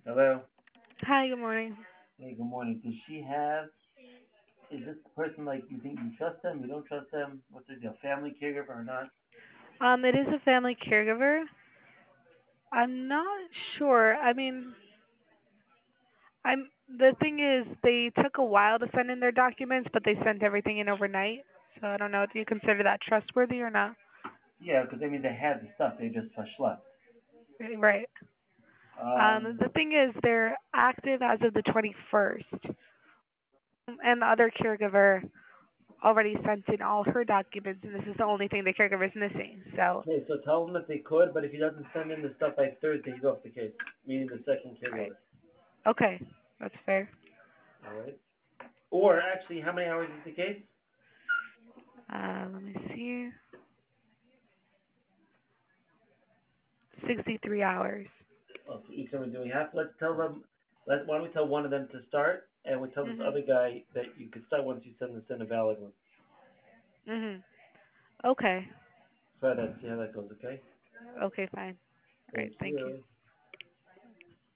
Hello. Hi, good morning. Hey, good morning. Does she have? Is this person like you think you trust them? You don't trust them? What's the deal? Family caregiver or not? It is a family caregiver. I'm not sure. The thing is, they took a while to send in their documents, but they sent everything in overnight. So I don't know. Do you consider that trustworthy or not? Yeah, because I mean they had the stuff. They just slept. Right. Um. The thing is, they're active as of the 21st, and the other caregiver already sent in all her documents, and this is the only thing the caregiver is missing. So, Okay, so tell him if they could, but if he doesn't send in the stuff by Thursday, he's off the case. Meaning the second right. caregiver. Okay, that's fair. All right. Or actually, how many hours is the case? Let me see. 63 hours. Oh, so each time we're doing half. Let's tell them. Why don't we tell one of them to start, and we tell this Mhm. other guy that you could start once you send this in a valid one. Mhm. Okay. Try that. See how that goes. Okay. Okay, fine. All right. Thank Thank you. you.